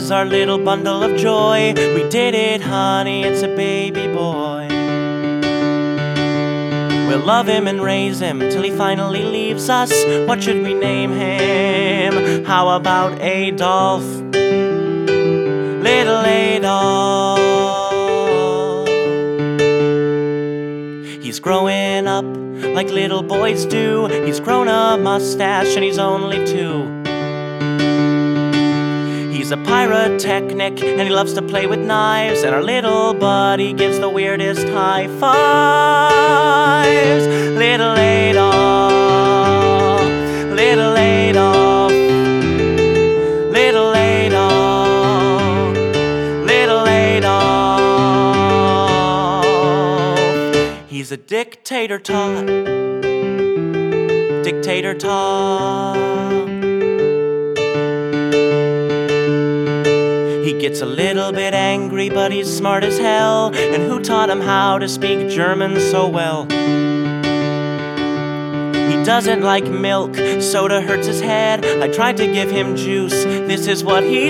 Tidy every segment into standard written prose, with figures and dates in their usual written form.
is our little bundle of joy. We did it, honey, it's a baby boy. We'll love him and raise him till he finally leaves us. What should we name him? How about Adolf? Little Adolf. He's growing up like little boys do. He's grown a mustache and he's only 2. He's a pyrotechnic and he loves to play with knives. And our little buddy gives the weirdest high fives. Little Adolf, little Adolf, little Adolf, little Adolf. He's a dictator tot, dictator tot. He gets a little bit angry, but he's smart as hell. And who taught him how to speak German so well? He doesn't like milk, soda hurts his head. I tried to give him juice, this is what he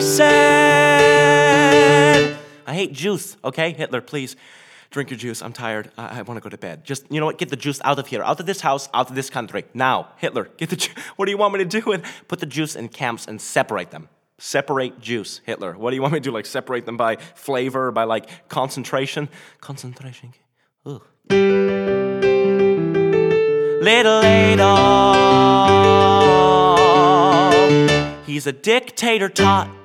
said. I hate juice, okay? Hitler, please, drink your juice, I'm tired, I want to go to bed. Just, you know what, get the juice out of here, out of this house, out of this country. Now, Hitler, get the juice. What do you want me to do with? Put the juice in camps and separate them. Separate juice, Hitler. What do you want me to do? Like separate them by flavor, by like concentration? Concentration. Ugh. Little Adolf. He's a dictator tot.